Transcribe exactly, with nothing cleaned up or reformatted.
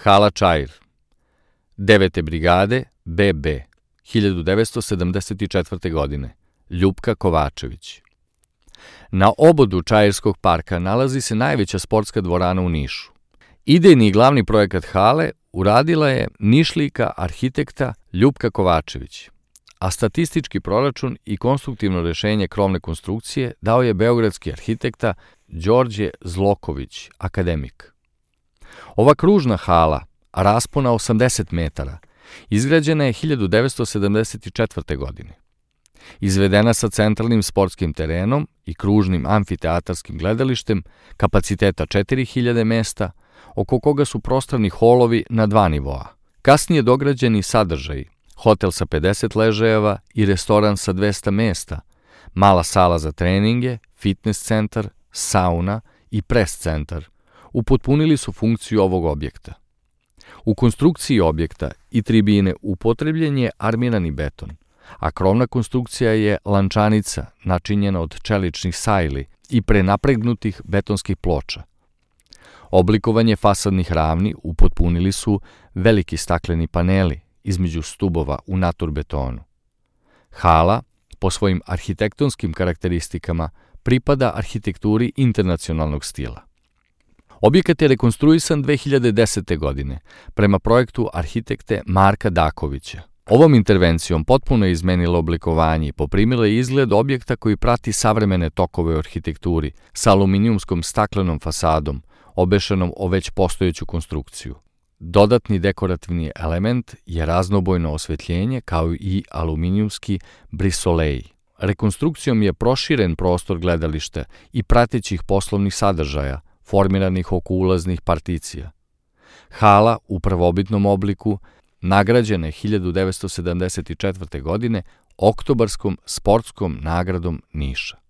Hala Čair, devete brigade B B, hiljadu devetsto sedamdeset četvrte. godine, Ljupka Kovačević. Na obodu Čairskog parka nalazi se najveća sportska dvorana u Nišu. Idejni i glavni projekat hale uradila je Nišlijka arhitekta Ljupka Kovačević, a statistički proračun i konstruktivno rešenje krovne konstrukcije dao je beogradski arhitekta Đorđe Zloković, akademik. Ova kružna hala, raspona osamdeset metara, izgrađena je hiljadu devetsto sedamdeset četvrte. godine. Izvedena sa centralnim sportskim terenom i kružnim amfiteatarskim gledalištem kapaciteta četiri hiljade mesta, oko koga su prostorni holovi na dva nivoa. Kasnije dograđeni sadržaji, hotel sa pedeset ležajeva i restoran sa dvesta mesta, mala sala za treninge, fitness centar, sauna i pres centar, upotpunili su funkciju ovog objekta. U konstrukciji objekta i tribine upotrebljen je armirani beton, a krovna konstrukcija je lančanica načinjena od čeličnih sajli i prenapregnutih betonskih ploča. Oblikovanje fasadnih ravni upotpunili su veliki stakleni paneli između stubova u naturbetonu. Hala, po svojim arhitektonskim karakteristikama, pripada arhitekturi internacionalnog stila. Objekat je rekonstruisan dve hiljade desete. godine prema projektu arhitekte Marka Dakovića. Ovom intervencijom potpuno je izmenila oblikovanje i poprimila je izgled objekta koji prati savremene tokove u arhitekturi sa aluminijumskom staklenom fasadom, obešenom o već postojeću konstrukciju. Dodatni dekorativni element je raznobojno osvetljenje kao i aluminijumski brisoleji. Rekonstrukcijom je proširen prostor gledališta i pratećih poslovnih sadržaja, formiranih oko ulaznih particija. Hala u prvobitnom obliku nagrađena je hiljadu devetsto sedamdeset četvrte. godine Oktobarskom sportskom nagradom Niša.